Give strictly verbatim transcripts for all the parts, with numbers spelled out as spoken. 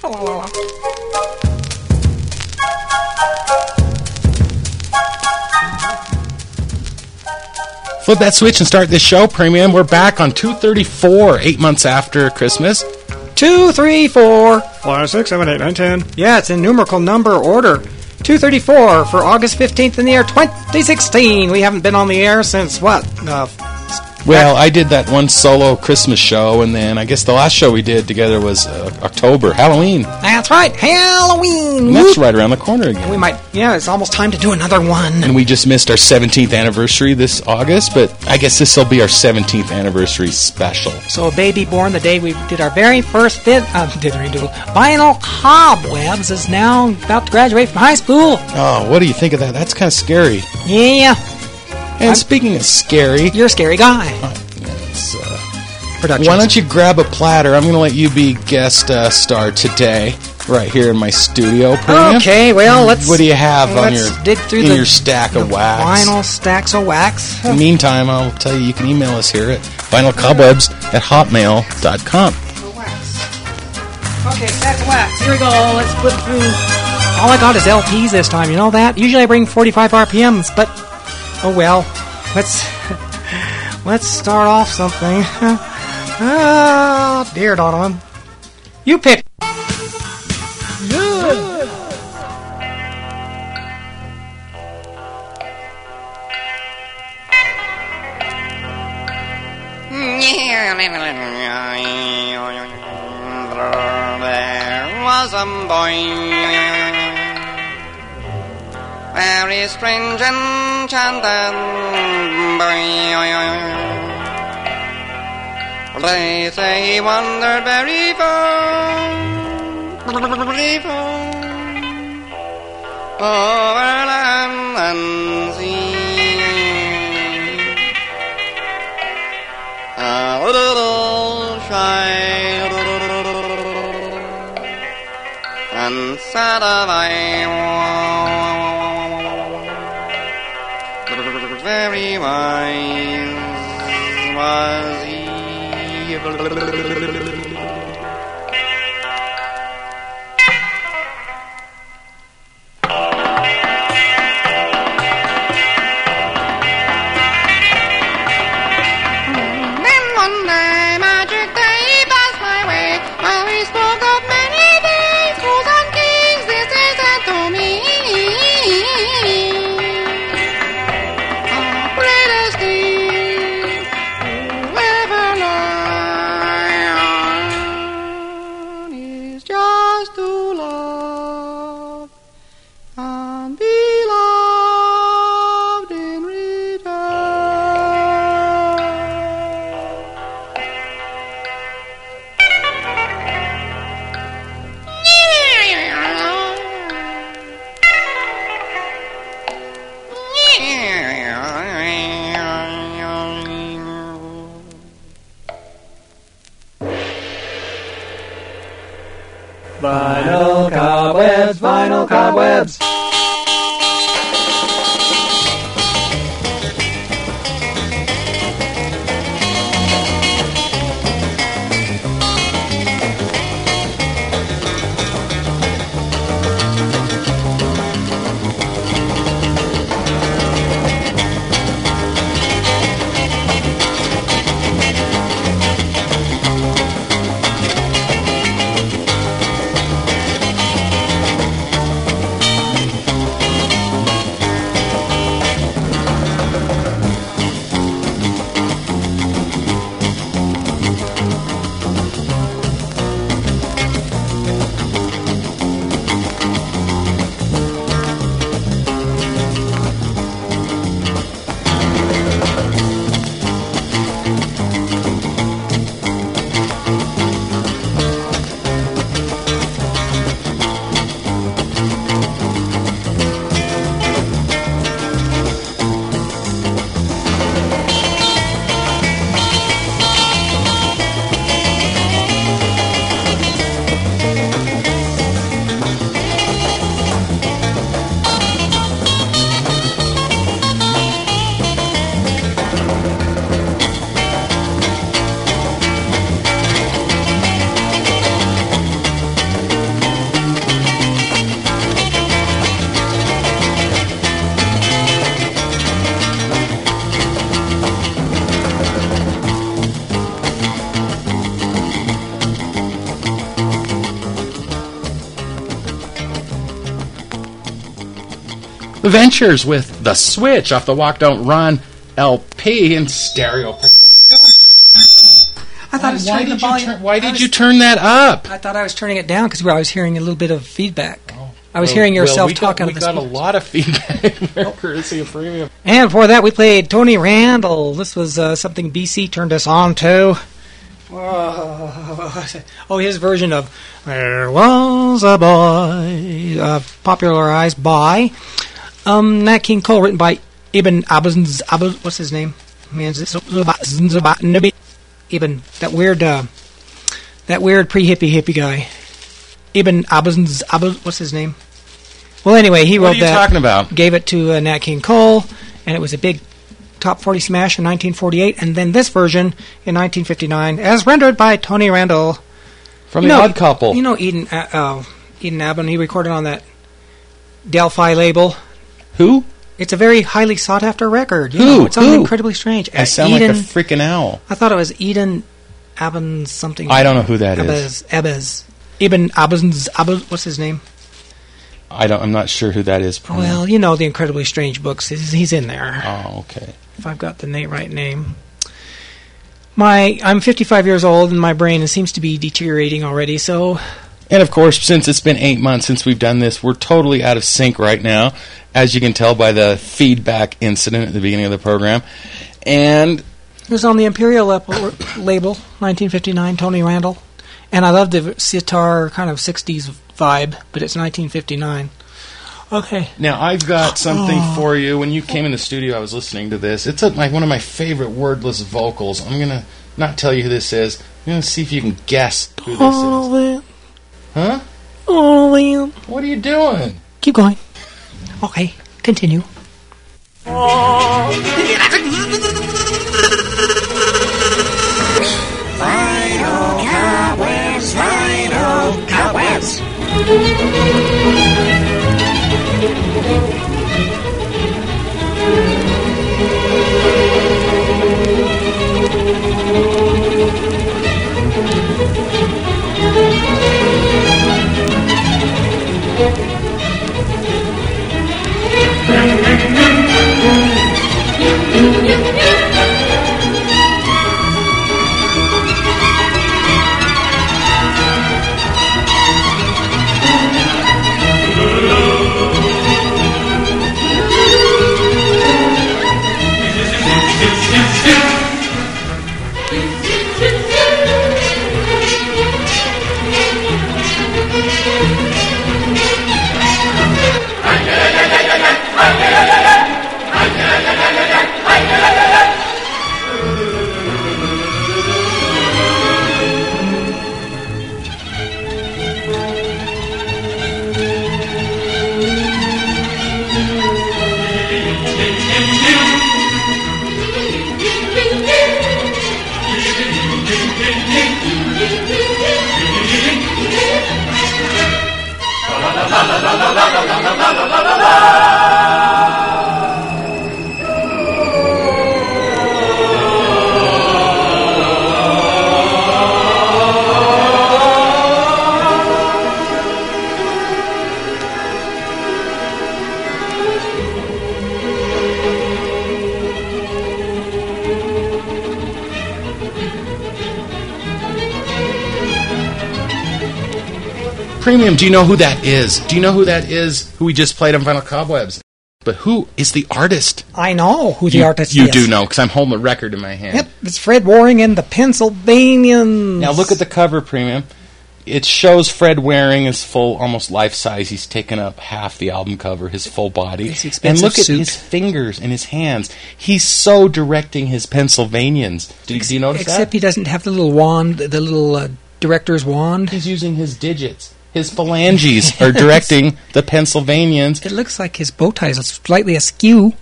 Flip that switch and start this show, Premium. We're back on two thirty-four, eight months after Christmas. Two, three, four, five, six, seven, eight, nine, ten. Yeah, it's in numerical number order. two thirty-four for August fifteenth in the year twenty sixteen. We haven't been on the air since, what? Uh, well, I did that one solo Christmas show, and then I guess the last show we did together was uh, October, Halloween. That's right, Halloween. And that's right around the corner again. We might, yeah, it's almost time to do another one. And we just missed our seventeenth anniversary this August, but I guess this will be our seventeenth anniversary special. So a baby born the day we did our very first bit, uh, didgeridoo, Vinyl Cobwebs is now about to graduate from high school. Oh, what do you think of that? That's kind of scary. Yeah. And I'm, speaking of scary... You're a scary guy. Uh, it's, uh, why don't you grab a platter? I'm going to let you be guest uh, star today, right here in my studio. Premium. Okay, well, let's... What do you have on let's your, dig through in the, your stack of wax? Vinyl stacks of wax. In the meantime, I'll tell you, you can email us here at vinyl cobwebs at hotmail dot com. Okay, stack of wax. Here we go. Let's flip through. All I got is L Ps this time. You know that? Usually I bring forty-five R P Ms, but... Oh, well, let's let's start off something. Oh, dear Donovan. You pick. Good. There was a boy, very strange and enchanted boy. They say he wandered very far, very far, over land and sea. A little shy and sad of eye, very wise was he. Then one day, magic day passed my way, while we spoke of many things, fools and kings, this they said to me. Vinyl cobwebs, vinyl cobwebs. Ventures with The Switch off the Walk Don't Run L P in stereo. I thought I was why turning the did you volume. turn, Why did was, you turn that up? I thought I was turning it down because I was hearing a little bit of feedback. Oh, I was well, hearing yourself well, we talk got, out we of the got a speakers. lot of feedback there, courtesy of Premium. And before that, we played Tony Randall. This was uh, something B C turned us on to. Oh, his version of There Was a Boy, uh, popularized by um, Nat King Cole, written by Ibn Abz, Abz, what's his name? Ibn, that weird, uh, that weird pre-hippie hippie guy. Ibn Abz, Abz, what's his name? Well, anyway, he What wrote are you that. talking about? Gave it to uh, Nat King Cole, and it was a big top forty smash in nineteen forty-eight, and then this version in nineteen fifty-nine, as rendered by Tony Randall. From You the know- Odd Couple. You know Eden, uh, uh, Eden Abbon, he recorded on that Delphi label. Who? It's a very highly sought-after record. You Who? know, it's on Who? Incredibly Strange. I Uh, sound Eden, like a freaking owl. I thought it was Eden Abbon something. I don't know who that is. Ebez, Ebez. Ibn Abbon's, Abbon, what's his name? I don't. I'm not sure who that is. Premium. Well, you know the Incredibly Strange books. He's, he's in there. Oh, okay. If I've got the na- right name. My, I'm fifty-five years old, and my brain seems to be deteriorating already, so... And of course, since it's been eight months since we've done this, we're totally out of sync right now, as you can tell by the feedback incident at the beginning of the program. And It was on the Imperial lep- label, nineteen fifty-nine, Tony Randall. And I love the sitar kind of sixties vibe, but it's nineteen fifty-nine. Okay. now I've got something for you. When you came in the studio, I was listening to this. It's a, like one of my favorite wordless vocals. I'm gonna not tell you who this is. I'm gonna see if you can guess who this Oh, is. man. Huh? Oh, man. What are you doing? Keep going. Okay, continue. Vinyl cobwebs, vinyl cobwebs. Premium, do you know who that is? Do you know who that is? Who we just played on Vinyl Cobwebs? But who is the artist? I know who the you, artist you is. do know, because I'm holding a record in my hand. Yep, it's Fred Waring and the Pennsylvanians. Now look at the cover, Premium. It shows Fred Waring is full, almost life size. He's taken up half the album cover, his full body. His And expensive look at suit. his fingers and his hands. He's so directing his Pennsylvanians. Did you notice Except that? he doesn't have the little wand, the little uh, director's wand. He's using his digits. His phalanges are directing the Pennsylvanians. It looks like his bow tie is slightly askew.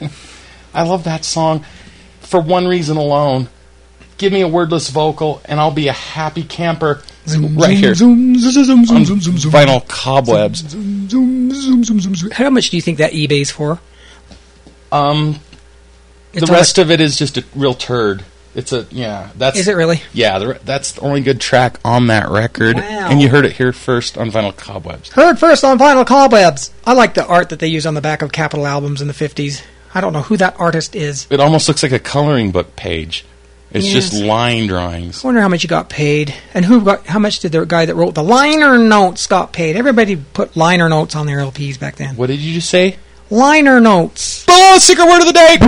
I love that song for one reason alone. Give me a wordless vocal, and I'll be a happy camper right here on Vinyl Cobwebs. How much do you think that eBay's for? Um, the It's rest of it is just a real turd. It's a yeah. That's Is it really? Yeah, the, that's the only good track on that record. Wow. And you heard it here first on Vinyl Cobwebs. Heard first on Vinyl Cobwebs. I like the art that they use on the back of Capitol albums in the fifties. I don't know who that artist is. It almost looks like a coloring book page. It's Yes. just line drawings. I wonder how much you got paid, and who got how much did the guy that wrote the liner notes got paid? Everybody put liner notes on their L Ps back then. What did you just say? Liner notes. Oh, secret word of the day!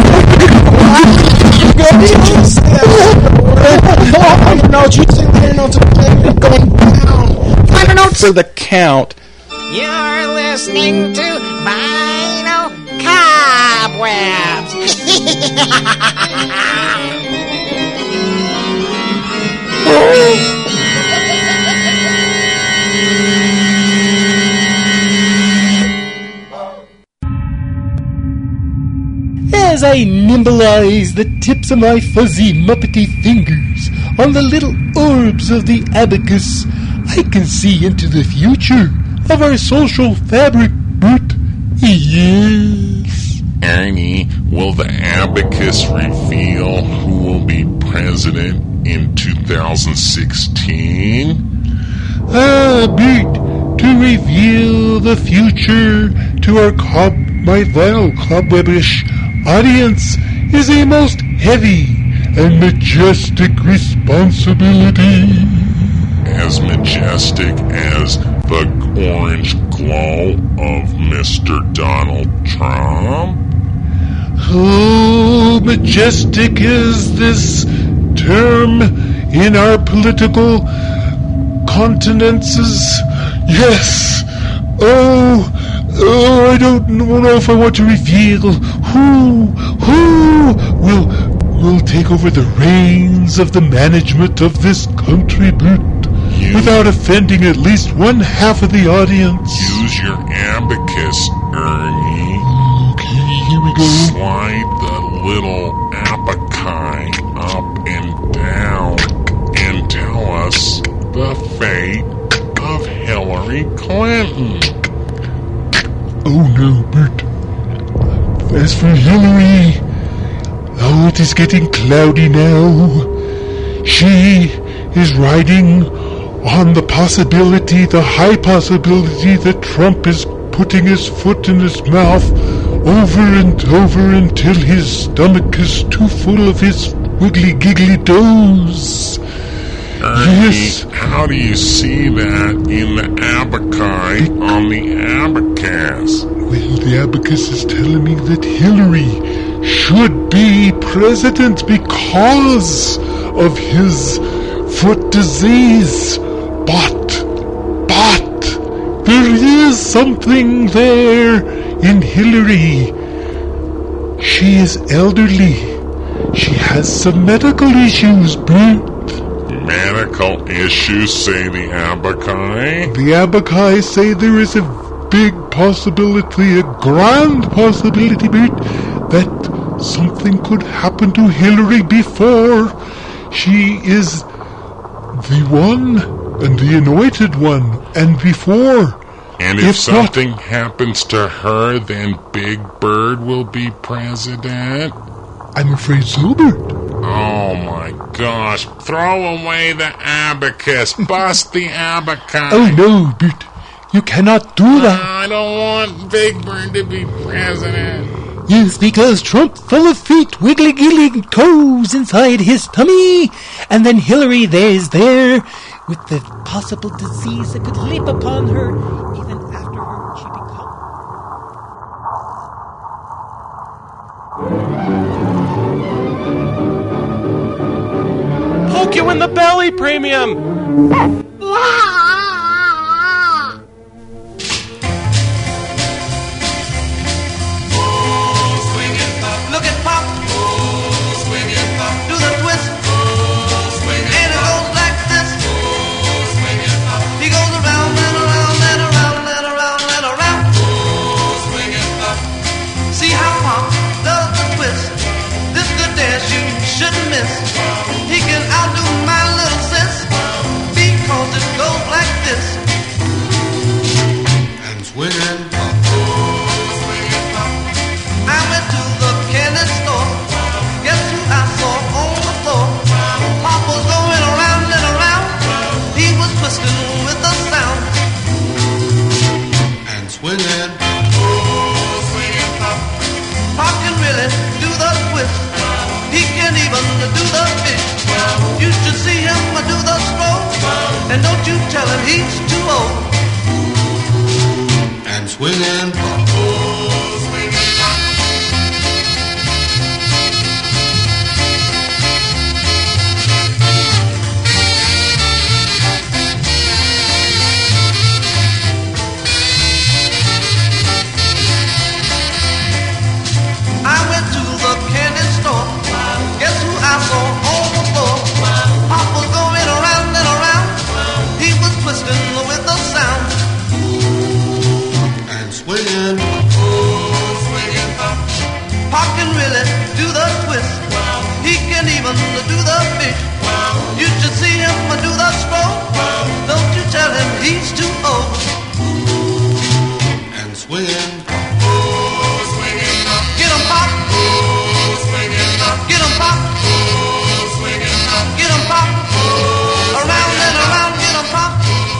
Liner notes. You say liner notes. Going down. Liner notes for the count. You're listening to Vinyl Cobwebs. As I nimbleize the tips of my fuzzy muppety fingers on the little orbs of the abacus, I can see into the future of our social fabric, Bert. Yes. Ernie, will the abacus reveal who will be president in two thousand sixteen? Ah, Bert, to reveal the future to our cob, my vinyl cobwebish audience is a most heavy and majestic responsibility. As majestic as the orange glow of Mister Donald Trump? Oh, majestic is this term in our political continences. Yes. Oh, oh, I don't know if I want to reveal who, who will, will take over the reins of the management of this country, Bert, You- without offending at least one half of the audience. Use your abacus, Ernie. Okay, here we go. Slide the little abaci up and down and tell us the fate of Hillary Clinton. Oh no, Bert. As for Hillary, oh, it is getting cloudy now. She is riding on the possibility, the high possibility, that Trump is putting his foot in his mouth over and over until his stomach is too full of his wiggly giggly doughs. Ernie, Yes. how do you see that in the abaci on the abacus? Well, the abacus is telling me that Hillary should be president because of his foot disease. But, but, there is something there in Hillary. She is elderly. She has some medical issues, Bert. Medical issues, say the abaci? The abaci say there is a big possibility, a grand possibility, Bert, that something could happen to Hillary before she is the one and the anointed one, and before. And if, If not- something happens to her, then Big Bird will be president? I'm afraid so, Bert. Oh my gosh, throw away the abacus, bust the abaci. Oh no, Bert, you cannot do that. I don't want Big Bird to be president. Yes, because Trump full of feet, wiggly giggly toes inside his tummy, and then Hillary there is there with the possible disease that could leap upon her even after her she becomes. Poke you in the belly, Premium! Look at Pop. Do the twist. And it goes like this. He goes around and around and around and around and around. See how Pop does the twist. This good dance you shouldn't miss. He can outdo my little sis because him he's too old. And swinging pop. Oh, swinging pop. I went to the candy store. Guess who I saw on the floor? Pop was going around and around. He was twisting with the sound. And swinging. Oh, swinging pop. Pop can really do the twist. He can even do the fish. You should see him do the stroll. Don't you tell him he's too old. And swinging. Get 'em pop, oh, swinging pop. Get 'em pop, oh, swinging pop. Get 'em pop, oh, around and around. Get 'em pop,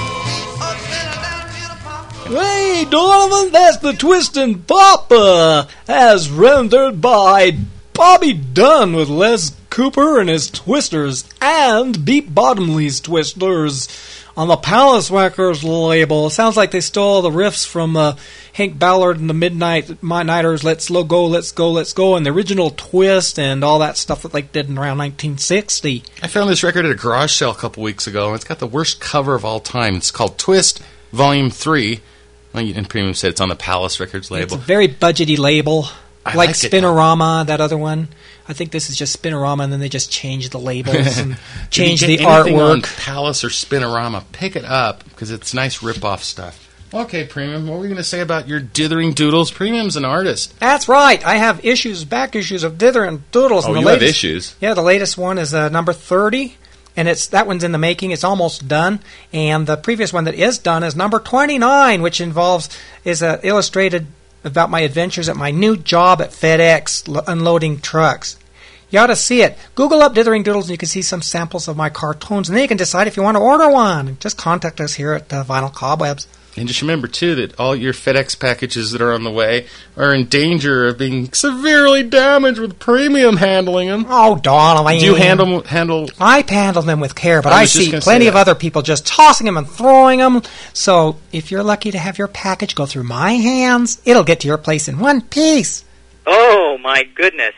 up and down. Get 'em pop. Hey, Donovan, that's the Twistin' Pop, uh, as rendered by Bobby Dunn with Les Cooper and his Twisters and Beat Bottomley's Twisters on the Palace Records label. Sounds like they stole the riffs from uh, Hank Ballard and the Midnight Nighters, Let's Go, Let's Go, Let's Go, and the original Twist and all that stuff that they did in around nineteen sixty. I found this record at a garage sale a couple weeks ago, and it's got the worst cover of all time. It's called Twist Volume three. Well, and Premium said it's on the Palace Records label. It's a very budgety label, I like, like it. Spinorama, that other one. I think this is just Spinorama, and then they just changed the labels and changed If you the get anything on artwork. Palace or Spinorama, pick it up, because it's nice rip-off stuff. Okay, Premium, what were you going to say about your Dithering Doodles? Premium's an artist. That's right. I have issues, back issues of Dithering Doodles. Oh, and the you have latest, issues. Yeah, the latest one is uh, number thirty, and it's that one's in the making. It's almost done. And the previous one that is done is number twenty-nine, which involves is uh, illustrated about my adventures at my new job at FedEx, lo- unloading trucks. You ought to see it. Google up Dithering Doodles and you can see some samples of my cartoons, and then you can decide if you want to order one. Just contact us here at uh, Vinyl Cobwebs. And just remember, too, that all your FedEx packages that are on the way are in danger of being severely damaged with Premium handling them. Oh, Donovan. Do you handle... handle? I handle them with care, but I I, was just see gonna plenty say of that. other people just tossing them and throwing them. So if you're lucky to have your package go through my hands, it'll get to your place in one piece. Oh, my goodness.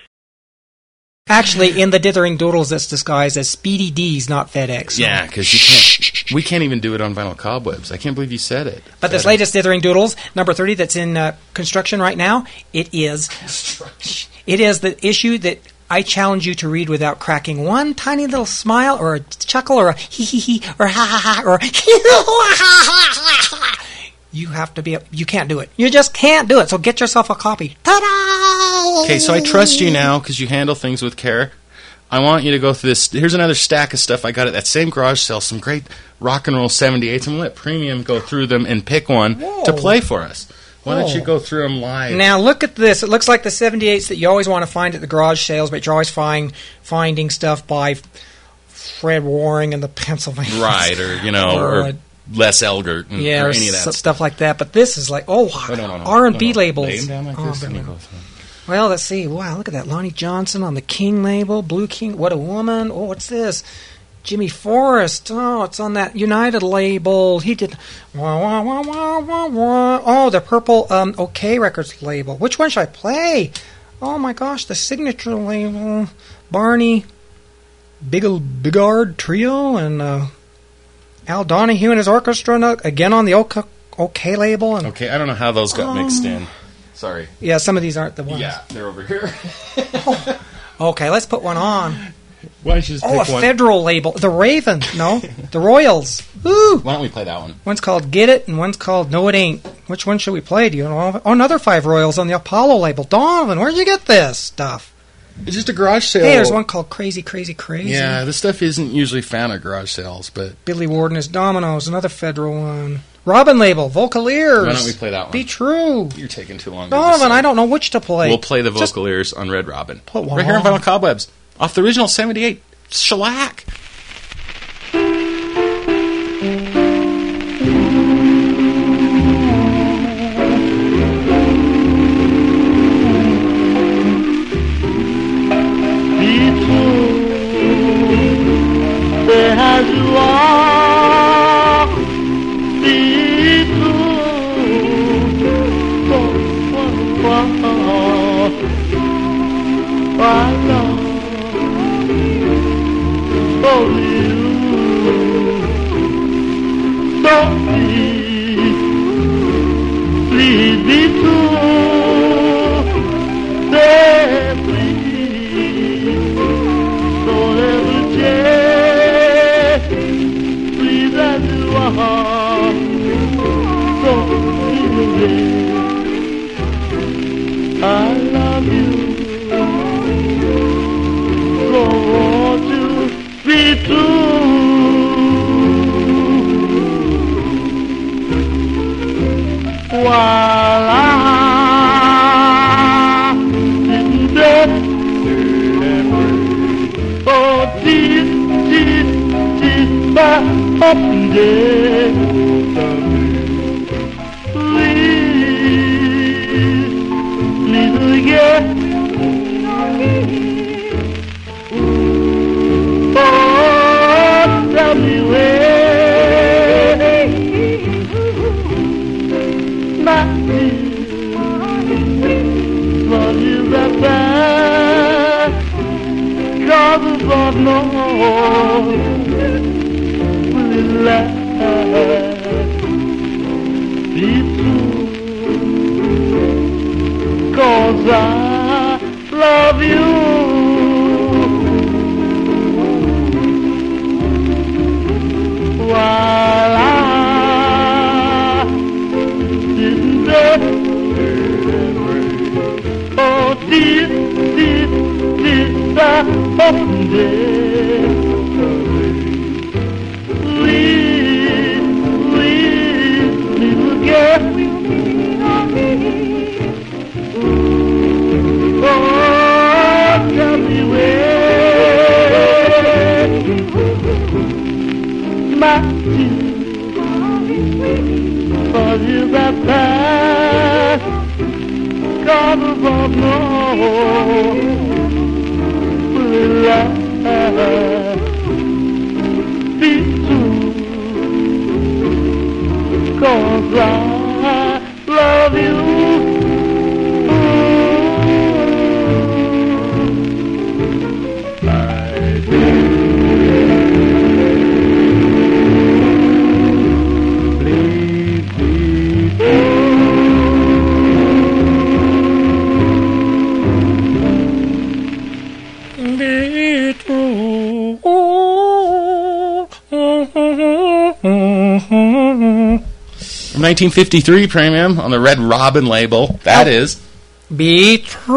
Actually, in the Dithering Doodles, it's disguised as Speedy D's, not FedEx. Yeah, because you can't... We can't even do it on Vinyl Cobwebs. I can't believe you said it. But this FedEx. latest Dithering Doodles, number thirty, that's in uh, construction right now, it is... It is the issue that I challenge you to read without cracking one tiny little smile or a chuckle or a hee-hee-hee or ha-ha-ha or you have to be... You can't do it. You just can't do it. So get yourself a copy. Ta-da! Okay, so I trust you now because you handle things with care. I want you to go through this. Here's another stack of stuff I got at that same garage sale. Some great rock and roll seventy-eights. I'm going to let Premium go through them and pick one Whoa. to play for us. Why don't Whoa. you go through them live? Now look at this. It looks like the seventy-eights that you always want to find at the garage sales, but you're always find, finding stuff by Fred Waring and the Pennsylvania. Right, or, you know, Or, or, uh, Les Elgert, and, Yeah, or or any of that s- stuff like that. But this is like, oh, Oh, no, no, no. R and B No, no. labels. Lay 'em down like Oh, this and you but- go through 'em. Well, let's see. Wow, look at that. Lonnie Johnson on the King label. Blue King. What a woman. Oh, what's this? Jimmy Forrest. Oh, it's on that United label. He did... Wah, wah, wah, wah, wah, wah. Oh, the Purple um, OK Records label. Which one should I play? Oh, my gosh, the signature label. Barney Biggle Bigard Trio and uh, Al Donahue and his orchestra. and, uh, Again on the OK, OK label. And, Okay, I don't know how those got mixed in. Sorry. yeah, some of these aren't the ones. Yeah, they're over here. Okay, let's put one on. Why don't you just Oh, a pick one? federal label. The Raven. No, the Royals. Ooh. Why don't we play that one? One's called Get It and one's called No It Ain't. Which one should we play? Do you know? Oh, another five Royals on the Apollo label. Donovan, where'd you get this stuff? It's just a garage sale. Hey, there's one called Crazy, Crazy, Crazy. Yeah, this stuff isn't usually found at garage sales, but Billy Ward and his Dominoes. Another federal one. Robin label. Vocaliers. why don't we play that one? Be True. You're taking too long. to Donovan, decide. I don't know which to play. We'll play the Just Vocaliers on Red Robin. put one Right here on on. Vinyl Cobwebs. Off the original seventy-eight shellac. There has walked I love you. So please, please be true. Say please, don't ever change. Please, I do want so please. I love you. So won't you be true? While I'm sitting there, oh, this, this, this, my up there. Please, please again. Oh, tell me where my love is that bad, 'cause the Lord knows will last be true, 'cause I love you. While I'm sitting there, oh, this, this, this, that, up there. Please, please, please again. Oh, tell me where my for you that pass, God of all will last be true, 'cause I love you. I do. nineteen fifty-three premium on the Red Robin label. That oh. is Be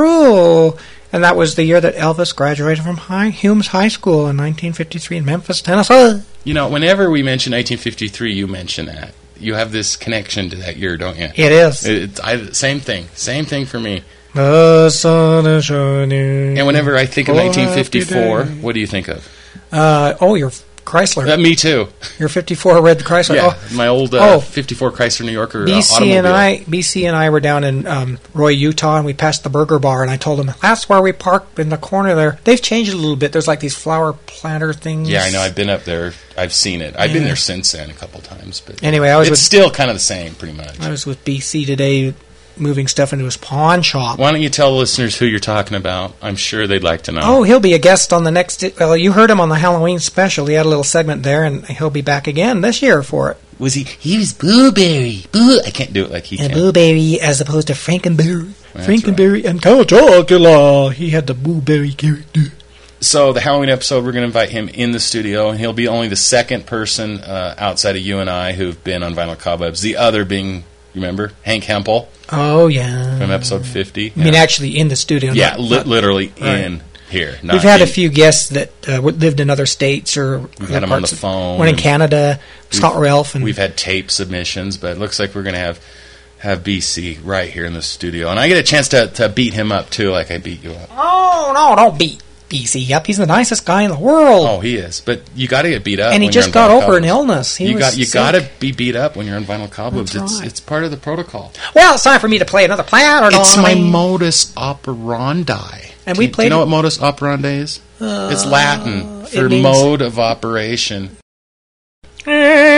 True. And that was the year that Elvis graduated from high, Humes High School in nineteen fifty-three in Memphis, Tennessee. You know, whenever we mention nineteen fifty-three, you mention that. You have this connection to that year, don't you? It is. It's I, same thing. Same thing for me. The sun is shining. And whenever I think of nineteen fifty-four, what do you think of? Uh, oh, you're Chrysler. Uh, me too. Your fifty-four red Chrysler. Yeah, oh. my old uh, oh. fifty-four Chrysler New Yorker B C uh, automobile. and I, B C and I were down in um, Roy, Utah, and we passed the Burger Bar, and I told them that's where we parked in the corner there. They've changed it a little bit. There's like these flower planter things. Yeah, I know. I've been up there. I've seen it. I've yeah. been there since then a couple times. But anyway, I was it's with, still kind of the same, pretty much. I was with B C today, moving stuff into his pawn shop. Why don't you tell the listeners who you're talking about? I'm sure they'd like to know. Oh, he'll be a guest on the next... Well, you heard him on the Halloween special. He had a little segment there, and he'll be back again this year for it. Was he... He was Blueberry. Boo, I can't do it like he and can. Blueberry as opposed to Frankenberry. That's Frankenberry right. and Count Chocula. He had the Blueberry character. So the Halloween episode, we're going to invite him in the studio, and he'll be only the second person uh, outside of you and I who've been on Vinyl Cobwebs. The other being... Remember? Hank Hempel. Oh, yeah. From episode fifty. I mean, yeah. actually in the studio. Yeah, not, li- not, literally right. in here. We've had a few guests that uh, lived in other states or we've had them on the phone. One in Canada, Scott Ralph. And we've had tape submissions, but it looks like we're going to have have B C right here in the studio. And I get a chance to, to beat him up, too, like I beat you up. Oh, no, don't beat B C up. He's the nicest guy in the world. Oh, he is. But you got to get beat up. And he when just you're on got Vinyl over Cobwebs. an illness. He you was got you sick. got to be beat up when you're on Vinyl Cobwebs. That's It's right. it's part of the protocol. Well, it's time for me to play another plan. Or It's not. my modus operandi. And do we you, played do you know it- what modus operandi is? Uh, It's Latin for it means- mode of operation. Eh,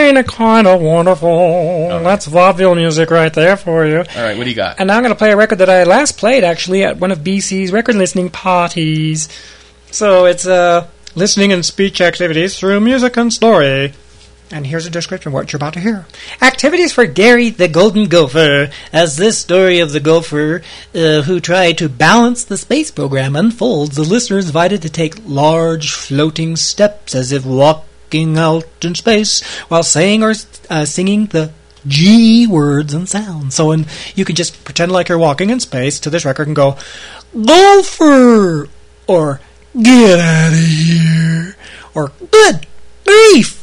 Ain't it kind of wonderful? right. That's vaudeville music right there for you. All right, what do you got? And now I'm going to play a record that I last played, actually, at one of B C's record listening parties. So it's uh, listening and speech activities through music and story. And here's a description of what you're about to hear. Activities for Gary the Golden Gopher, as this story of the gopher uh, who tried to balance the space program unfolds. The listener is invited to take large floating steps as if walking out in space while saying or uh, singing the G words and sounds. So and you can just pretend like you're walking in space to this record and go, Gopher! Or, get out of here! Or, good grief!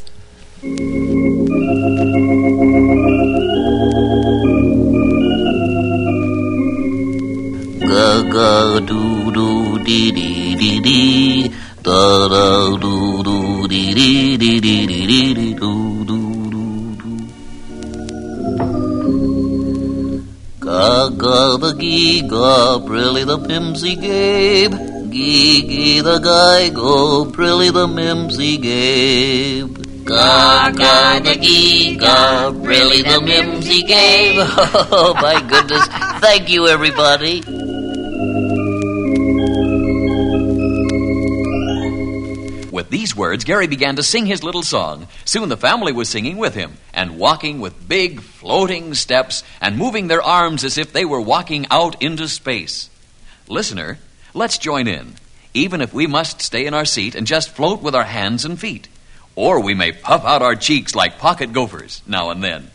Ga ga do do dee dee dee dee da da do do dee dee dee dee dee dee dee do do do do. Ga ga the gee ga Brilly the Pimsy Gabe, gee gee the guy go Brilly the Mimsy Gabe. Ga ga the gee ga Brilly the Mimsy Gabe. Oh my goodness! Thank you, everybody. With these words, Gary began to sing his little song. Soon the family was singing with him and walking with big floating steps and moving their arms as if they were walking out into space. Listener, let's join in, even if we must stay in our seat and just float with our hands and feet. Or we may puff out our cheeks like pocket gophers now and then.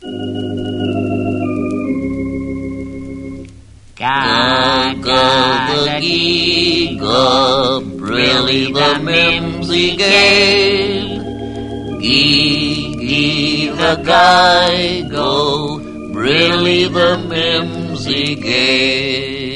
Ga ga the gee ga Brilly the Mimsy Gabe, gee gee the guy go Brilly the Mimsy Gabe.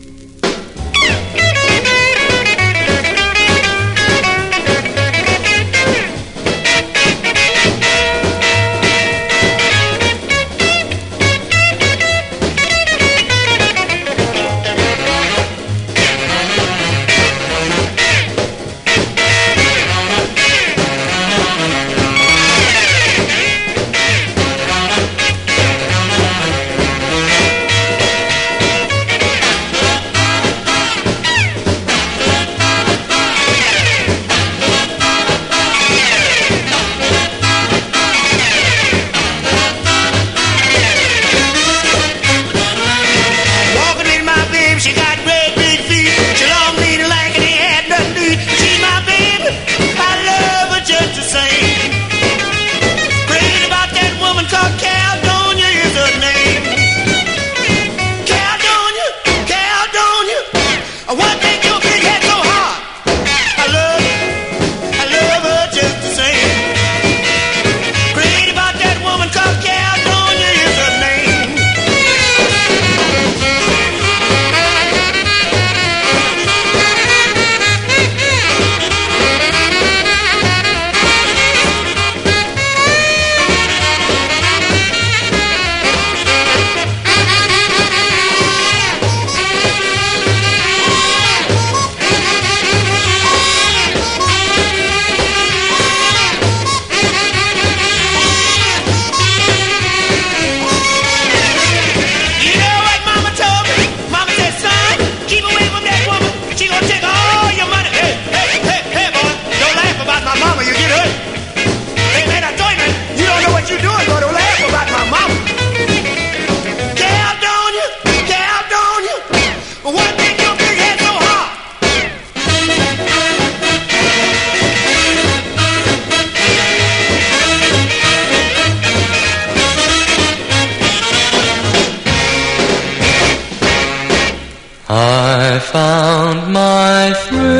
I found my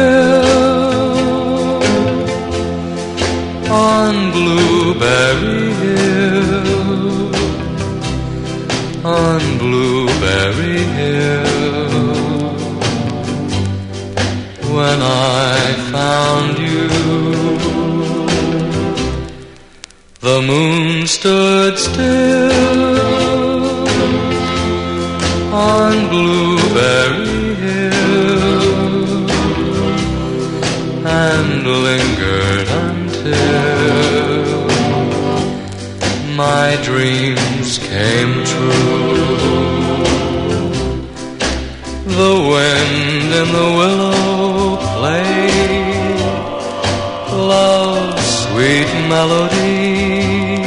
thrill on Blueberry Hill, on Blueberry Hill. When I found you, the moon stood still on Blueberry Hill and lingered until dreams came true. The wind in the willow played love's sweet melody,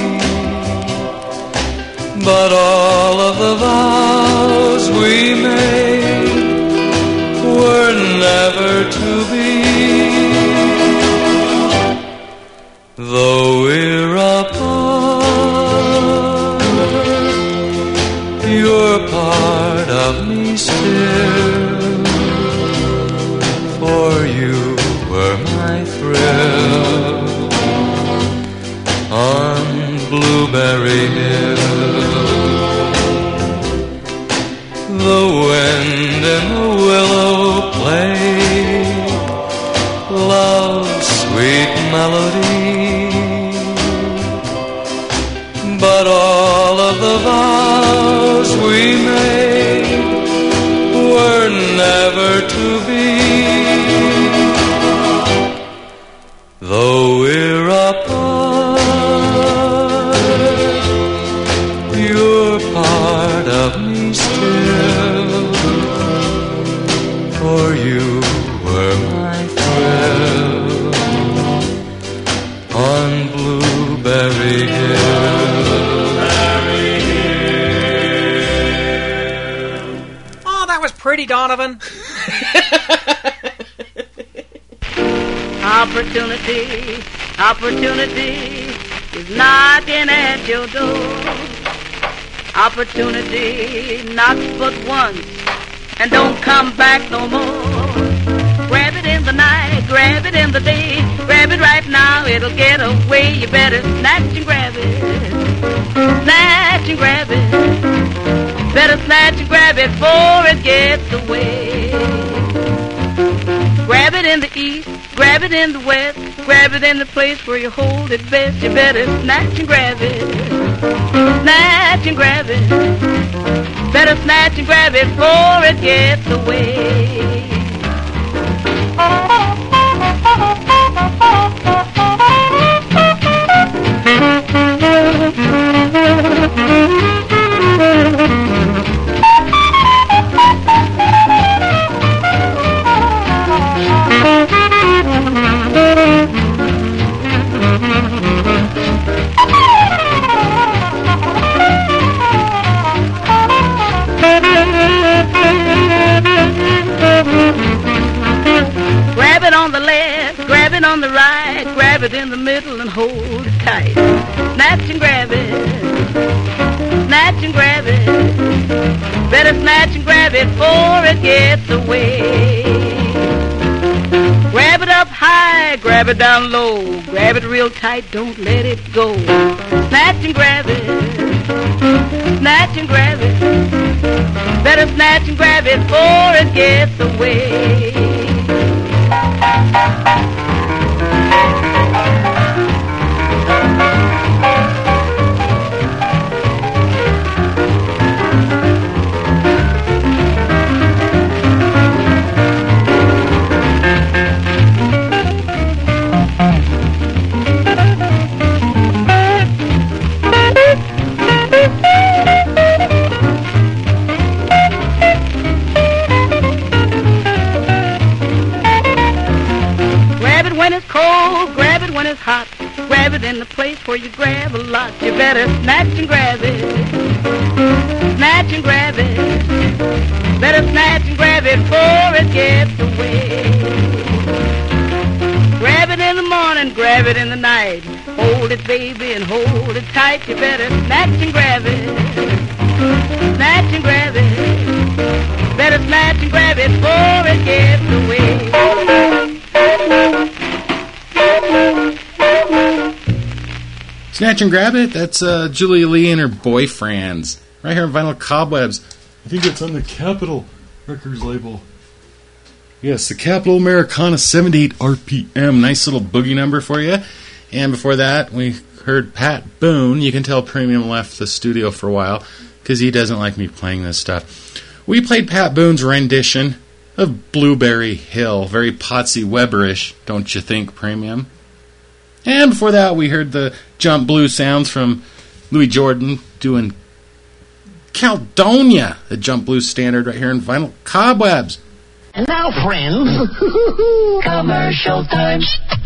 but all of the vows we made were never to be. Though we're apart, you're part of me still, for you were my thrill on Blueberry Hill. The wind and the willow played love's sweet melody, but all of the vows we made were never to be. Though we're apart, you're part of me still, for you were my thrill on Blueberry Hill. Oh, that was pretty, Donovan. Opportunity, opportunity is knocking at your door. Opportunity knocks but once and don't come back no more. Grab it in the night, grab it in the day, grab it right now, it'll get away. You better snatch and grab it, snatch and grab it. Better snatch and grab it before it gets away. Grab it in the east, grab it in the west, grab it in the place where you hold it best. You better snatch and grab it, snatch and grab it. Better snatch and grab it before it gets away. Grab it on the left, grab it on the right, grab it in the middle and hold it tight. Snatch and grab it, snatch and grab it. Better snatch and grab it before it gets away. Grab it up high, grab it down low, grab it real tight, don't let it go. Snatch and grab it, snatch and grab it. Better snatch and grab it before it gets away. Hot. Grab it in the place where you grab a lot. You better snatch and grab it, snatch and grab it. Better snatch and grab it before it gets away. Grab it in the morning, grab it in the night. Hold it, baby, and hold it tight. You better snatch and grab it, snatch and grab it. Better snatch and grab it before it gets away. Snatch and grab it. That's uh, Julia Lee and her boyfriends. Right here on Vinyl Cobwebs. I think it's on the Capitol Records label. Yes, the Capitol Americana seventy-eight R P M. Nice little boogie number for you. And before that, we heard Pat Boone. You can tell Premium left the studio for a while because he doesn't like me playing this stuff. We played Pat Boone's rendition of Blueberry Hill. Very Potsy Webberish, don't you think, Premium? And before that, we heard the Jump Blue sounds from Louis Jordan doing Caledonia, a jump blues standard right here in Vinyl Cobwebs. And now, friends, commercial time.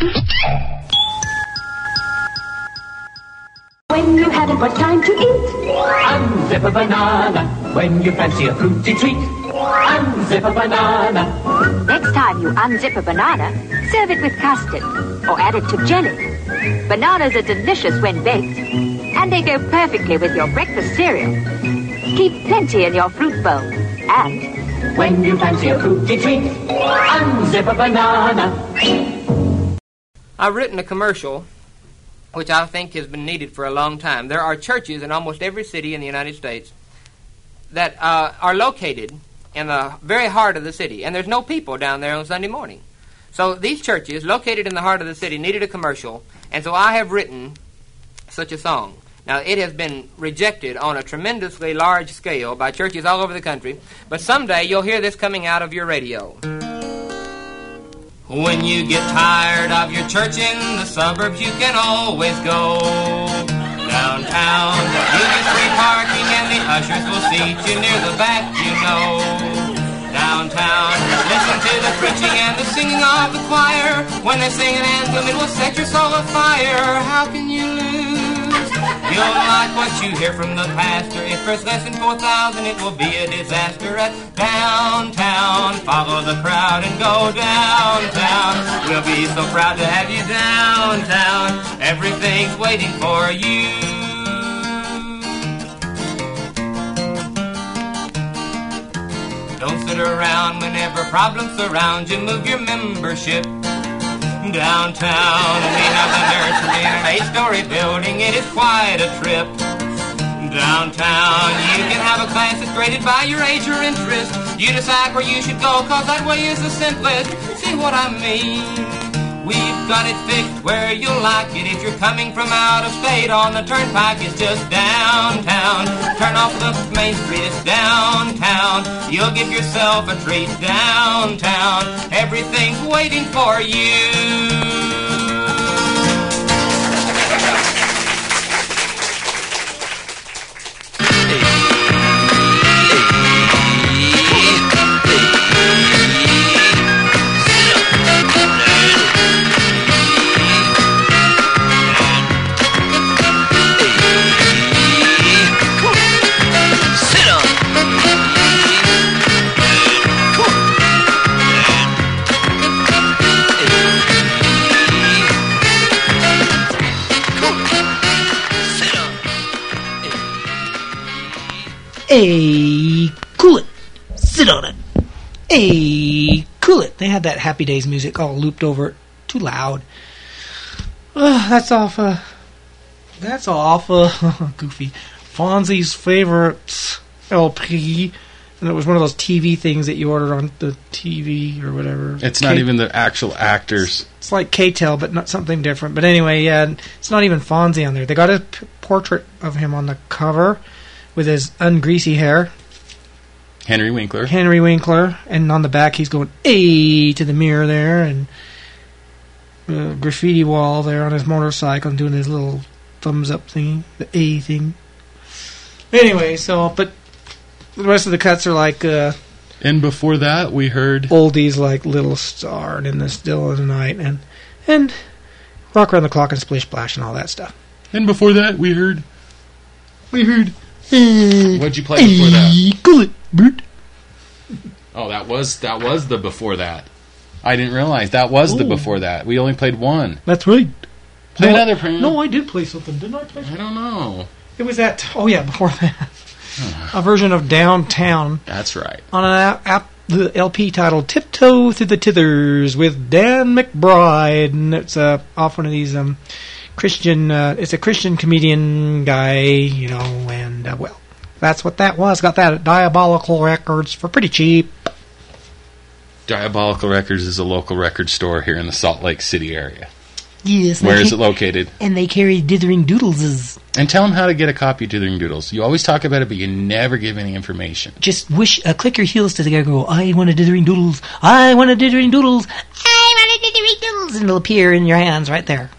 When you haven't much time to eat, unzip a banana. When you fancy a fruity treat, unzip a banana. Next time you unzip a banana, serve it with custard or add it to jelly. Bananas are delicious when baked, and they go perfectly with your breakfast cereal. Keep plenty in your fruit bowl. And when you fancy a fruity treat, unzip a banana. I've written a commercial which I think has been needed for a long time. There are churches in almost every city in the United States that uh, are located in the very heart of the city, and there's no people down there on Sunday morning. So these churches, located in the heart of the city, needed a commercial, and so I have written such a song. Now, it has been rejected on a tremendously large scale by churches all over the country, but someday you'll hear this coming out of your radio. When you get tired of your church in the suburbs, you can always go downtown. You get free parking and the ushers will seat you near the back, you know. Downtown, listen to the preaching and the singing of the choir. When they sing an anthem, it will set your soul afire. How can you lose? You'll like what you hear from the pastor. If first less than four thousand, it will be a disaster at downtown. Follow the crowd and go downtown. We'll be so proud to have you downtown. Everything's waiting for you. Don't sit around whenever problems surround you. Move your membership downtown. We have the nursery in an eight-story building. It is quite a trip. Downtown, you can have a class that's graded by your age or interest. You decide where you should go, cause that way is the simplest. See what I mean? We've got it fixed where you'll like it. If you're coming from out of state, on the turnpike, it's just downtown. Turn off the main street, it's downtown. You'll give yourself a treat downtown. Everything's waiting for you. Hey, cool it. Sit on it. Hey, cool it. They had that Happy Days music all looped over it. Too loud. Uh, that's off, uh, that's off, uh, goofy. Fonzie's Favorites L P. And it was one of those T V things that you ordered on the T V or whatever. It's K- not even the actual actors. It's like K-Tel, but not something different. But anyway, yeah, it's not even Fonzie on there. They got a p- portrait of him on the cover with his ungreasy hair. Henry Winkler. Henry Winkler. And on the back, he's going, "Ay" to the mirror there. And uh, graffiti wall there on his motorcycle and doing his little thumbs up thingy. The A thing. Anyway, so, but the rest of the cuts are like... Uh, and before that, we heard... oldies like Little Star and In the Still of the Night and, and Rock Around the Clock and Splish Splash and all that stuff. And before that, we heard... We heard... What'd you play before that? Cool it, Bert. Oh, that was that was the before that. I didn't realize that was oh. the before that. We only played one. That's right. Play no, another. Plan. No, I did play something. Didn't I play something? I don't know. It was that... Oh, yeah, before that. A version of Downtown. That's right. On an app, the L P titled Tiptoe Through the Tithers with Dan McBride. And it's uh, off one of these... um. Christian, uh, it's a Christian comedian guy, you know, and, uh, well, that's what that was. Got that at Diabolical Records for pretty cheap. Diabolical Records is a local record store here in the Salt Lake City area. Yes. Where is it located? And they carry Dithering Doodleses. And tell them how to get a copy of Dithering Doodles. You always talk about it, but you never give any information. Just wish, uh, click your heels to the guy and go, "I want a Dithering Doodles. I want a Dithering Doodles. I want a Dithering Doodles." And it'll appear in your hands right there.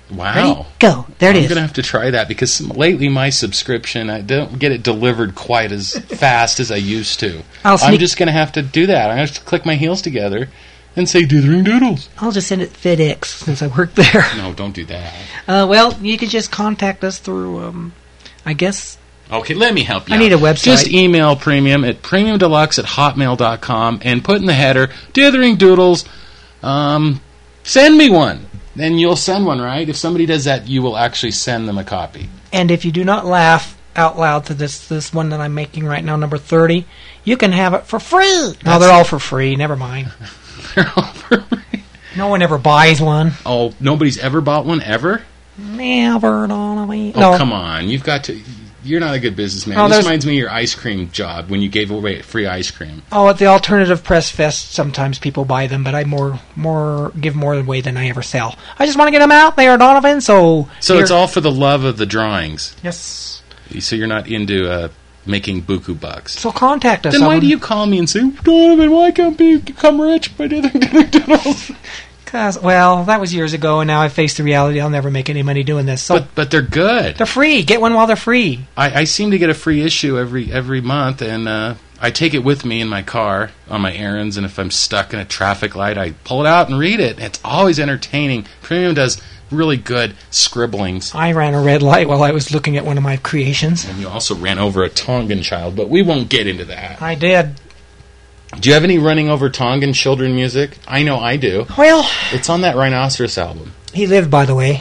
Wow. Ready? Go. There it I'm is. I'm going to have to try that because lately my subscription, I don't get it delivered quite as fast as I used to. I'll I'm sneak- just going to have to do that. I'm going to have to click my heels together and say Dithering Doodles. I'll just send it FedEx since I work there. No, don't do that. Uh, well, you can just contact us through, um, I guess... Okay, let me help you I out. need a website. Just email Premium at premiumdeluxe at hotmail dot com and put in the header, Dithering Doodles, um, send me one. Then you'll send one, right? If somebody does that, you will actually send them a copy. And if you do not laugh out loud to this this one that I'm making right now, number thirty, you can have it for free. No, That's- they're all for free. Never mind. They're all for free. No one ever buys one. Oh, nobody's ever bought one, ever? Never, Donovan. Oh, no. come on. You've got to... You're not a good businessman. Oh, this there's- reminds me of your ice cream job when you gave away free ice cream. Oh, at the Alternative Press Fest, sometimes people buy them, but I more more give more away than I ever sell. I just want to get them out there, Donovan, so... So here- it's all for the love of the drawings. Yes. So you're not into uh, making buku bucks. So contact us. Then why someone. do you call me and say, Donovan, why can't you become rich by doing doodles? Cause, well, that was years ago, and now I face the reality I'll never make any money doing this. So But but they're good. they're free. Get one while they're free. I, I seem to get a free issue every every month, and uh, I take it with me in my car on my errands. And if I'm stuck in a traffic light, I pull it out and read it. It's always entertaining. Premium does really good scribblings. I ran a red light while I was looking at one of my creations. And you also ran over a Tongan child, but we won't get into that. I did. Do you have any running over Tongan children music? I know I do. Well, it's on that Rhinoceros album. He lived, by the way.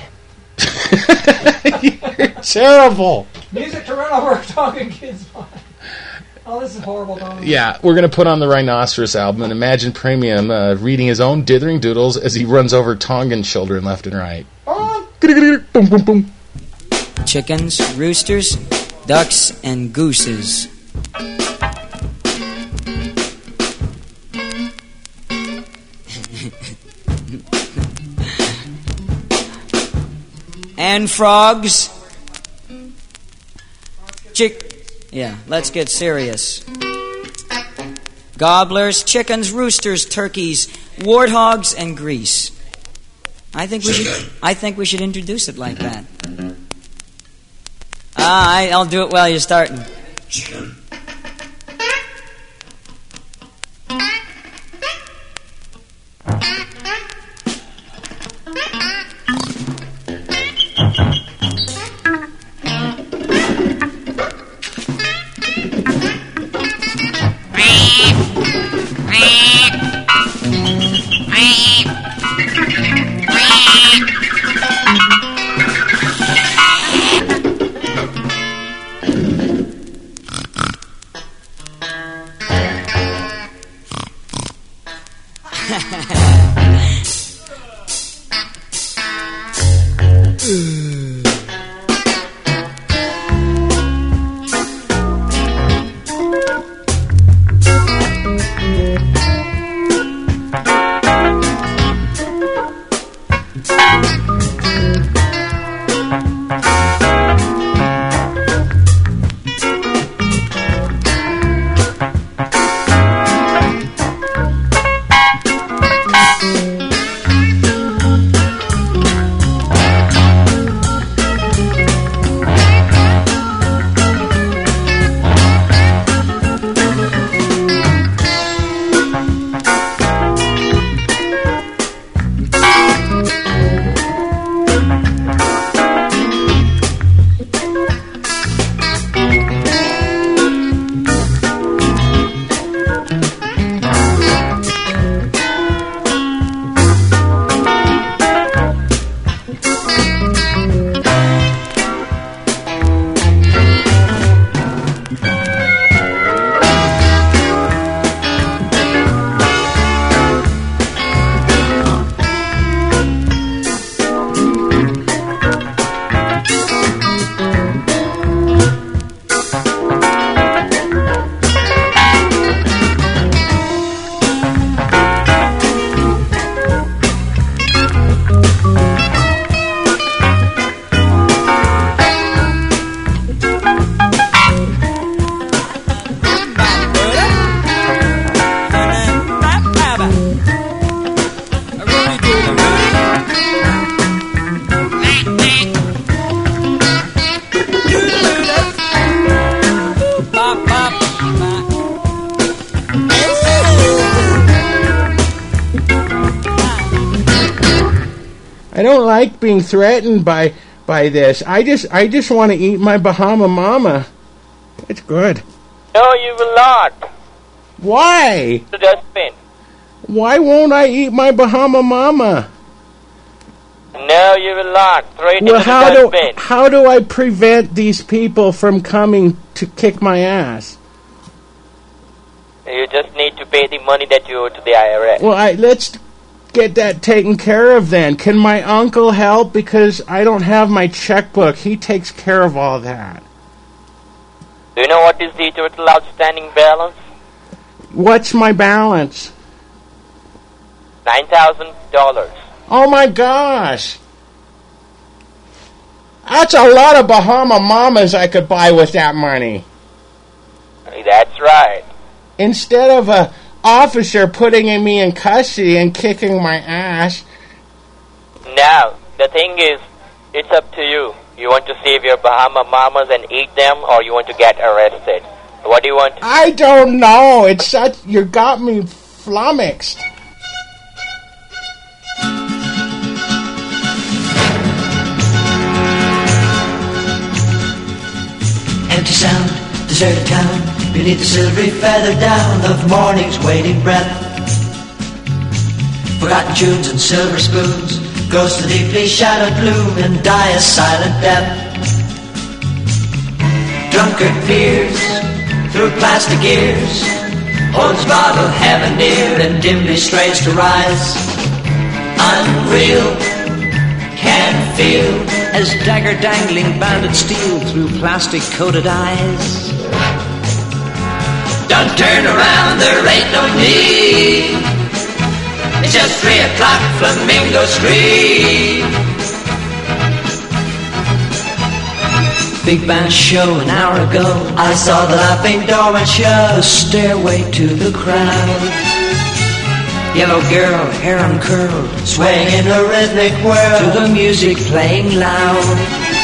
You're terrible. Music to run over Tongan kids. Oh, this is horrible, Donovan. Yeah, we're going to put on the Rhinoceros album and imagine Premium uh, reading his own Dithering Doodles as he runs over Tongan children left and right. Boom, boom, boom. Chickens, roosters, ducks, and gooses. And frogs. Chick. Yeah, let's get serious. Gobblers, chickens, roosters, turkeys, warthogs, and grease. I think we should. I think we should introduce it like that. Ah, I, I'll do it while you're starting. don't like being threatened by by this. I just I just want to eat my Bahama Mama. It's good. No, you will not. Why? The dustbin. Why won't I eat my Bahama Mama? No, you will not. Throw it Well, into how the do dustbin. how do I prevent these people from coming to kick my ass? You just need to pay the money that you owe to the I R S. Well, I, let's get that taken care of then. Can my uncle help? Because I don't have my checkbook. He takes care of all that. Do you know what is the total outstanding balance? What's my balance? Nine thousand dollars. Oh my gosh. That's a lot of Bahama Mamas I could buy with that money. That's right. Instead of a officer putting me in custody and kicking my ass. Now, the thing is, it's up to you. You want to save your Bahama Mamas and eat them, or you want to get arrested? What do you want? I don't know. It's such... You got me flummoxed. Empty sound, deserted town, beneath the silvery feather down of morning's waiting breath. Forgotten tunes and silver spoons, ghosts of deeply shadowed gloom and die a silent death. Drunkard peers through plastic ears, holds bottle heaven near and dimly strains to rise. Unreal, can feel as dagger dangling banded steel through plastic coated eyes. Don't turn around, there ain't no need. It's just three o'clock, Flamingo Street. Big band show an hour ago, I saw the laughing doorman show the stairway to the crowd. Yellow girl, hair uncurled, swaying in a rhythmic whirl to the music playing loud.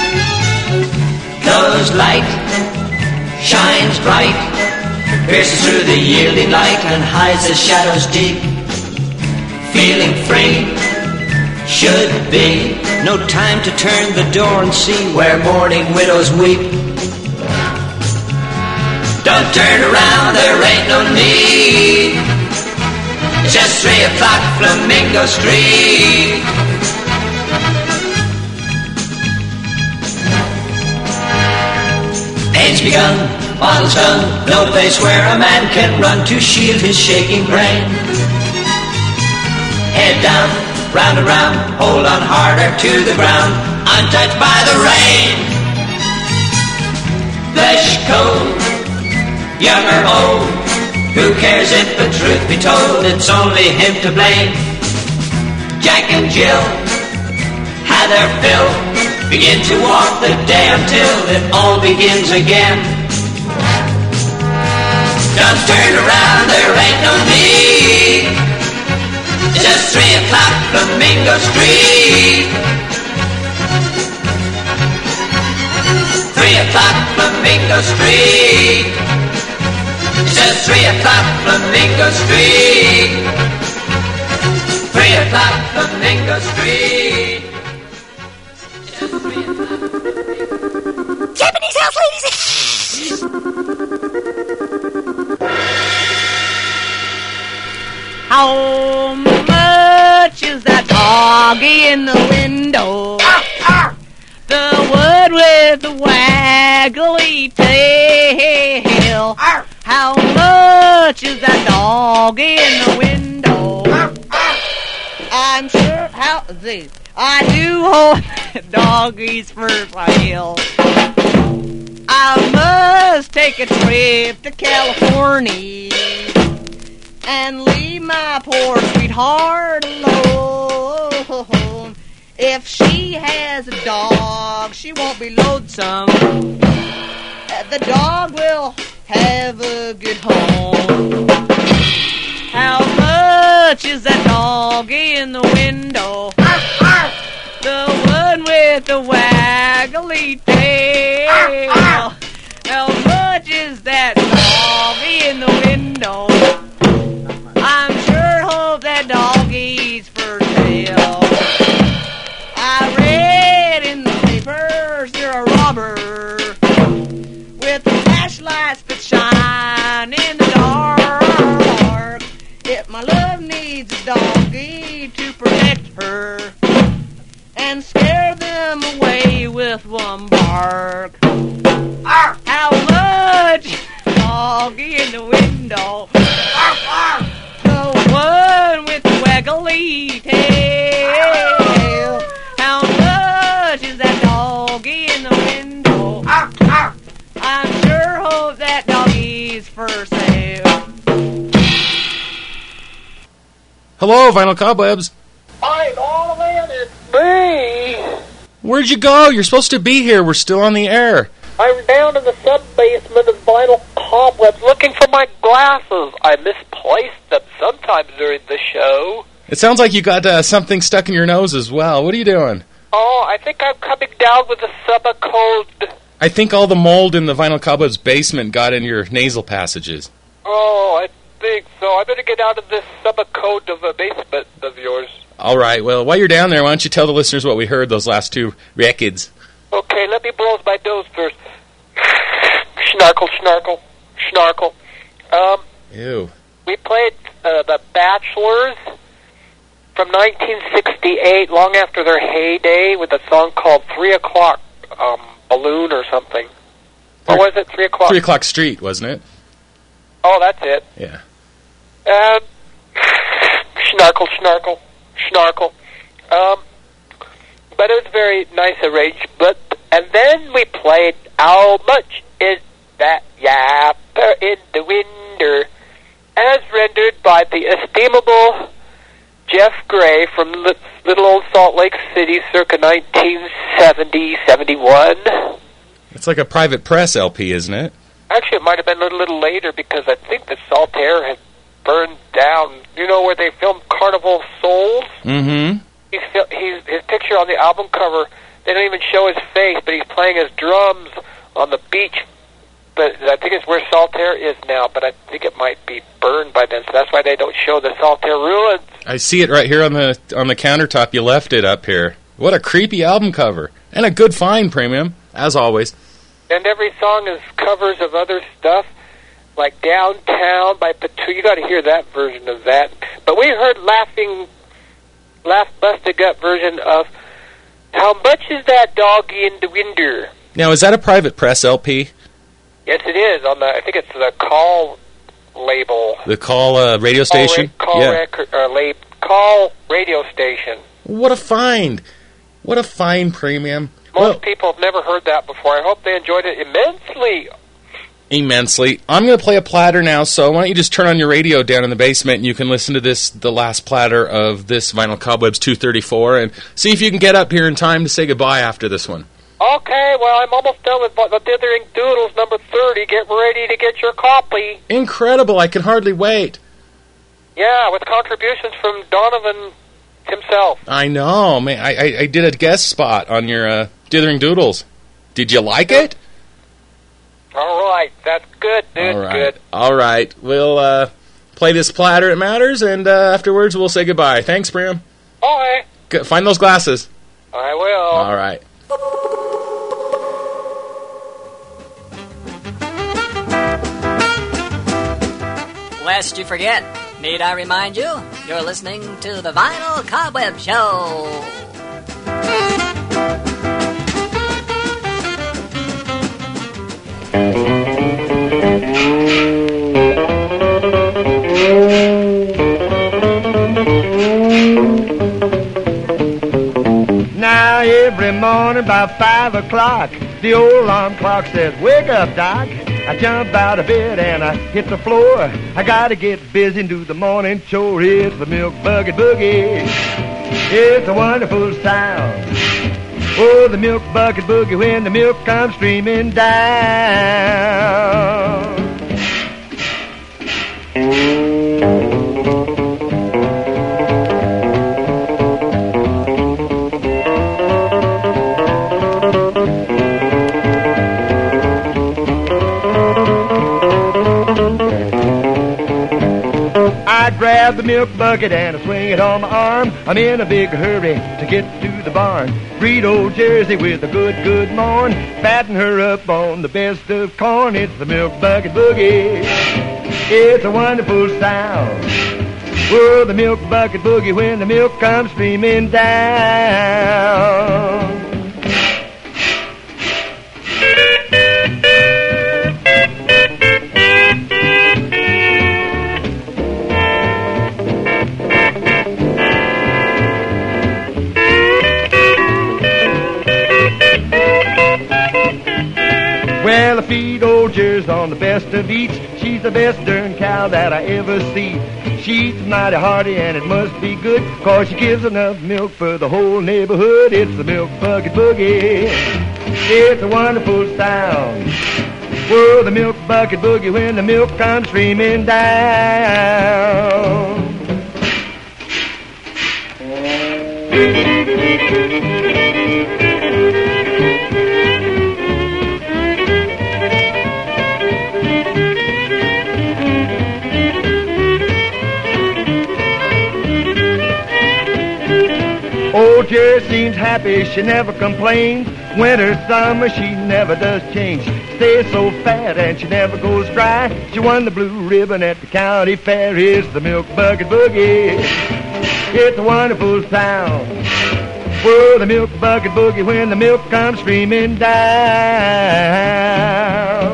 Goes light, shines bright, pierces through the yielding light and hides the shadows deep. Feeling free, should be no time to turn the door and see where mourning widows weep. Don't turn around, there ain't no need. It's just three o'clock, Flamingo Street. Pain's begun, bottles done, no place where a man can run to shield his shaking brain. Head down, round and round, hold on harder to the ground, untouched by the rain. Flesh cold, young or old, who cares if the truth be told, it's only him to blame. Jack and Jill had their fill, begin to walk the day until it all begins again. Don't turn around, there ain't no need. It's just three o'clock, Flamingo Street. Three o'clock, Flamingo Street. It says three o'clock, Flamingo Street. Three o'clock, Flamingo Street. Japanese house ladies. How much is that doggy in the window? The wood with the waggly tail. How much is that doggy in the window? I'm sure how this. I do hope doggies for sale. I must take a trip to California and leave my poor sweetheart alone. If she has a dog, she won't be lonesome. The dog will have a good home. How much is that doggy in the window? The one with the waggly tail. How much is that doggy in the window? I'm sure hope that doggy's for sale. needs a doggy to protect her and scare them away with one bark. Arr! How much? Doggy in the window. Arr, arr! The one with the waggly tail. How much is that doggy in the window? Arr, arr! I sure hope that doggy's for sale. Hello, Vinyl Cobwebs. Hi, Norman, it's me. Where'd you go? You're supposed to be here. We're still on the air. I'm down in the sub-basement of Vinyl Cobwebs looking for my glasses. I misplaced them sometimes during the show. It sounds like you got uh, something stuck in your nose as well. What are you doing? Oh, I think I'm coming down with a subacode. I think all the mold in the Vinyl Cobwebs basement got in your nasal passages. Oh, I think so. I better get out of this subacode of a basement of yours. All right. Well, while you're down there, why don't you tell the listeners what we heard those last two records? Okay, let me blow my nose first. Snarkle, snarkle, snarkle. Um, Ew. We played uh, The Bachelors from nineteen sixty-eight, long after their heyday, with a song called Three O'Clock um, Balloon or something. Or was it Three O'Clock? Three O'Clock Street, wasn't it? Oh, that's it. Yeah. Um, snarkle, snarkle, snarkle. Um, but it was a very nice arrangement. And then we played How Much Is That Yapper in the Winter, as rendered by the estimable Jeff Gray from Li- Little Old Salt Lake City circa nineteen seventy seventy-one. It's like a Private Press L P, isn't it? Actually, it might have been a little later because I think the Saltaire had burned down. You know where they filmed Carnival of Souls? Mm-hmm. He's, he's, his picture on the album cover, they don't even show his face, but he's playing his drums on the beach. But I think it's where Saltaire is now, but I think it might be burned by then, so that's why they don't show the Saltaire ruins. I see it right here on the on the countertop. You left it up here. What a creepy album cover. And a good find, Premium, as always. And every song is covers of other stuff, like Downtown by Patu. You got to hear that version of that. But we heard Laughing, Laugh Busted Gut version of How Much Is That Doggy in the Winter? Now, is that a Private Press L P? Yes, it is. On the, I think it's the Call label. The Call uh, radio station? Call, ra- call, yeah. record, uh, lab- call radio station. What a find. What a find, Premium. Most well, people have never heard that before. I hope they enjoyed it immensely. Immensely. I'm going to play a platter now, so why don't you just turn on your radio down in the basement and you can listen to this, the last platter of this Vinyl Cobwebs two thirty-four, and see if you can get up here in time to say goodbye after this one. Okay, well, I'm almost done with the Dithering Doodles number thirty. Get ready to get your copy. Incredible. I can hardly wait. Yeah, with contributions from Donovan himself. I know. Man, I, I, I did a guest spot on your uh, Dithering Doodles. Did you like it? All right. That's good, dude. All right. Good. All right. We'll uh, play this platter, It Matters, and uh, afterwards we'll say goodbye. Thanks, Bram. Bye. Good. Find those glasses. I will. All right. Lest you forget, need I remind you, you're listening to the Vinyl Cobweb Show. Now every morning about five o'clock, the old alarm clock says, "Wake up, Doc." I jump out of bed and I hit the floor. I gotta get busy and do the morning chore. It's the Milk Bucket Boogie. It's a wonderful sound. Oh, the Milk Bucket Boogie when the milk comes streaming down. I grab the milk bucket and I swing it on my arm. I'm in a big hurry to get to the barn. Breed old Jersey with a good, good morn. Fatten her up on the best of corn. It's the Milk Bucket Boogie. It's a wonderful sound. Whoa, the milk bucket boogie when the milk comes streaming down. Well, I feed old Jers on the best of eats. She's the best darn cow that I ever see. She's mighty hearty and it must be good, 'cause she gives enough milk for the whole neighborhood. It's the milk bucket boogie. It's a wonderful sound. Whoa, the milk bucket boogie when the milk comes streaming down. Old Jer seems happy, she never complains. Winter, summer, she never does change. Stays so fat and she never goes dry. She won the blue ribbon at the county fair. It's the milk bucket boogie. It's a wonderful sound. Whoa, the milk bucket boogie when the milk comes streaming down.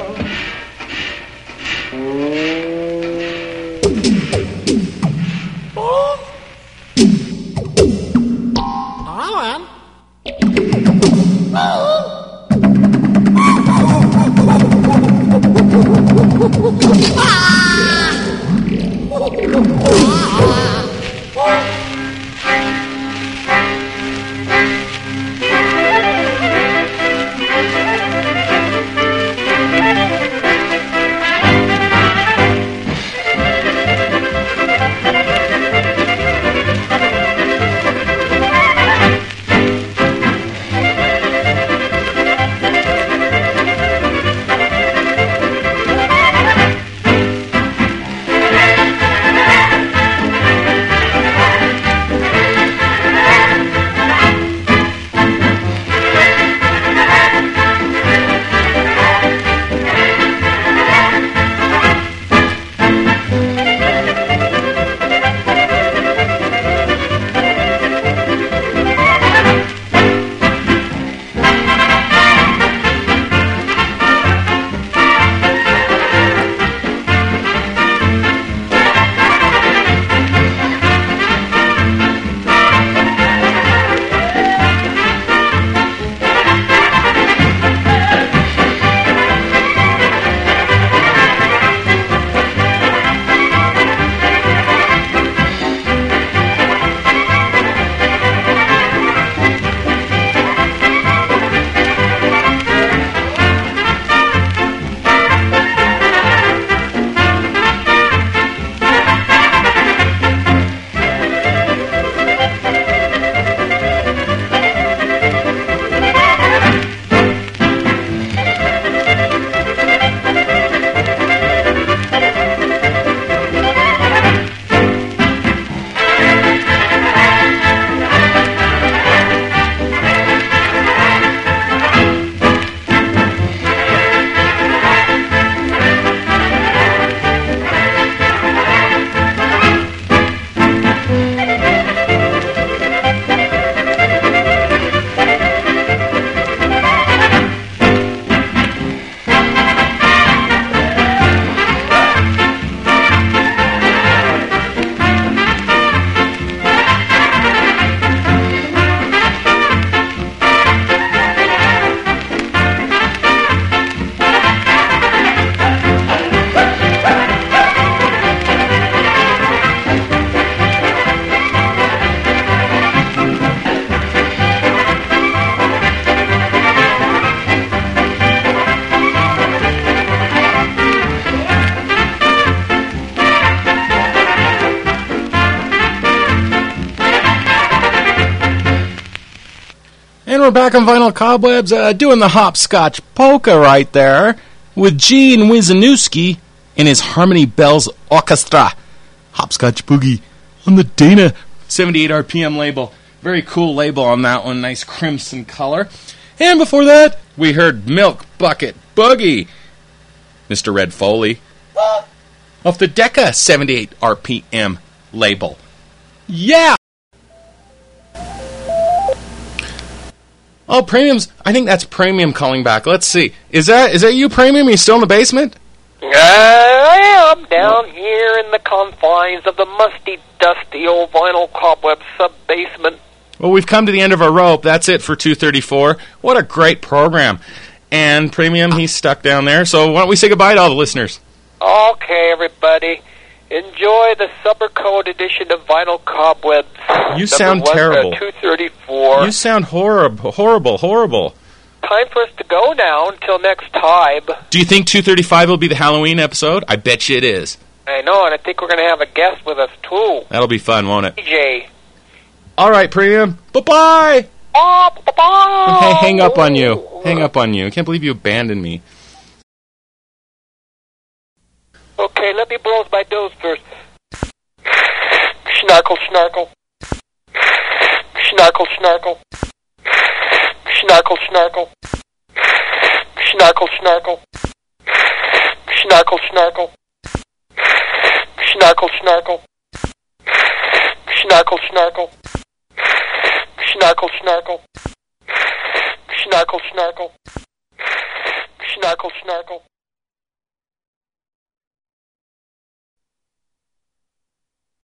And we're back on Vinyl Cobwebs, uh, doing the hopscotch polka right there with Gene Wisniewski and his Harmony Bells Orchestra. Hopscotch Boogie on the Dana seventy-eight R P M label. Very cool label on that one, nice crimson color. And before that, we heard Milk Bucket Boogie. Mister Red Foley off the Decca seventy-eight R P M label. Yeah! Oh, Premium's... I think that's Premium calling back. Let's see. Is that is that you, Premium? Are you still in the basement? I am down here in the confines of the musty, dusty old vinyl cobweb sub-basement. Well, we've come to the end of our rope. That's it for two thirty-four. What a great program. And Premium, he's stuck down there. So why don't we say goodbye to all the listeners? Okay, everybody. Enjoy the Supper Code edition of Vinyl Cobwebs. You sound one, terrible. Uh, two thirty-four. You sound horrible, horrible, horrible. Time for us to go now until next time. Do you think two thirty-five will be the Halloween episode? I bet you it is. I know, and I think we're going to have a guest with us, too. That'll be fun, won't it? D J. All right, Premium. Bye-bye. Oh, bye-bye. Hey, hang up on you. Hang up on you. I can't believe you abandoned me. Okay, let me blow my nose first. Snarkle, snarkle. Snarkle, snarkle. Snarkle, snarkle. Snarkle, snarkle. Snarkle, snarkle. Snarkle, snarkle. Snarkle, snarkle. Snarkle, snarkle. Snarkle, snarkle. Snarkle, snarkle.